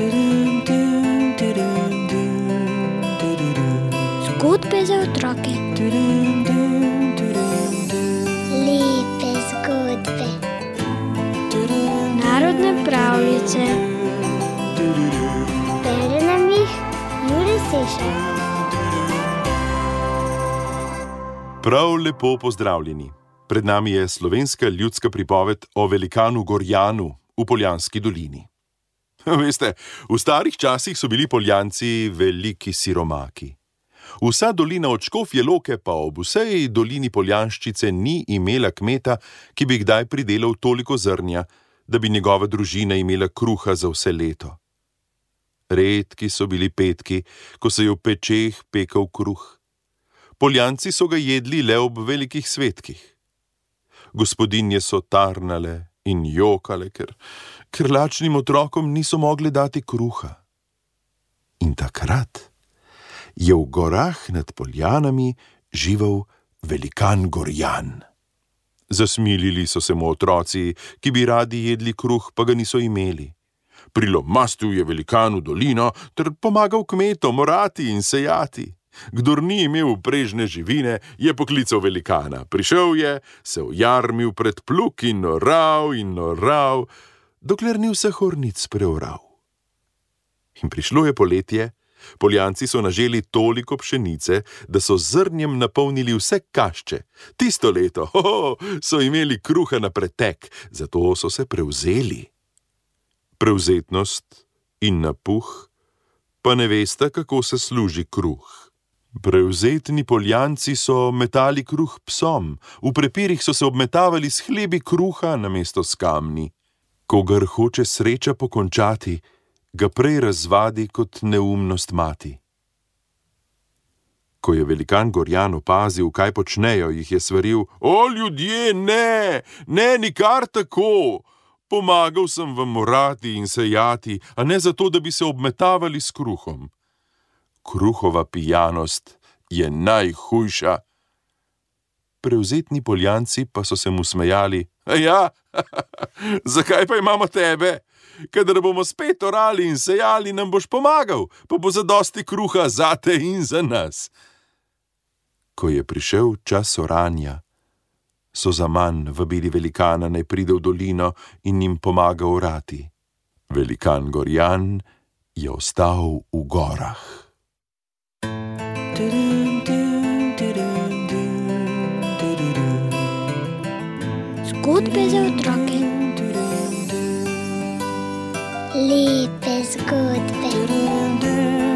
Zgodbe za otroke. Lepe zgodbe. Narodne pravljice. Bere nam jih Jure Sešar. Prav lepo pozdravljeni. Pred nami je slovenska ljudska pripoved o velikanu Gorjanu v Poljanski dolini. Veste, v starih časih so bili Poljanci veliki siromaki. Vsa dolina od Škofje Loke pa ob vsej dolini Poljanščice ni imela kmeta, ki bi kdaj pridelal toliko zrnja, da bi njegova družina imela kruha za vse leto. Redki so bili petki, ko se je v pečeh pekel kruh. Poljanci so ga jedli le ob velikih svetkih. Gospodinje so tarnale in jokale, ker lačnim otrokom niso mogli dati kruha. In takrat je v gorah nad Poljanami živel velikan Gorjan. Zasmilili so se mu otroci, ki bi radi jedli kruh, pa ga niso imeli. Prilomastil je velikan v dolino ter pomagal kmetom orati in sejati. Kdor ni imel prežne živine, je poklical velikana. Prišel je, se ujarmil pred plug in oral, dokler ni vseh ornic preoral. In prišlo je poletje, Poljanci so naželi toliko pšenice, da so z zrnjem napolnili vse kašče. Tisto leto, so imeli kruha na pretek, zato so se prevzeli. Prevzetnost in napuh, pa ne veste, kako se služi kruh. Prevzetni Poljanci so metali kruh psom, v prepirih so se obmetavali s hlebi kruha namesto s kamni. Kogar hoče sreča pokončati, ga prej razvadi kot neumnost mati. Ko je velikan Gorjan opazil, kaj počnejo, jih je svaril: O, ljudje, ne, nikar tako! Pomagal sem vam orati in sejati, a ne zato, da bi se obmetavali s kruhom. Kruhova pijanost je najhujša. Prevzetni Poljanci pa so se mu smejali: Ja, zakaj pa imamo tebe? Kadar bomo spet orali in sejali, nam boš pomagal, pa bo zadosti kruha zate in za nas. Ko je prišel čas oranja, so zaman vabili velikana, naj pride v dolino in jim pomaga orati. Velikan Gorjan je ostal v gorah. Zgodbe za otroke. Lepe zgodbe.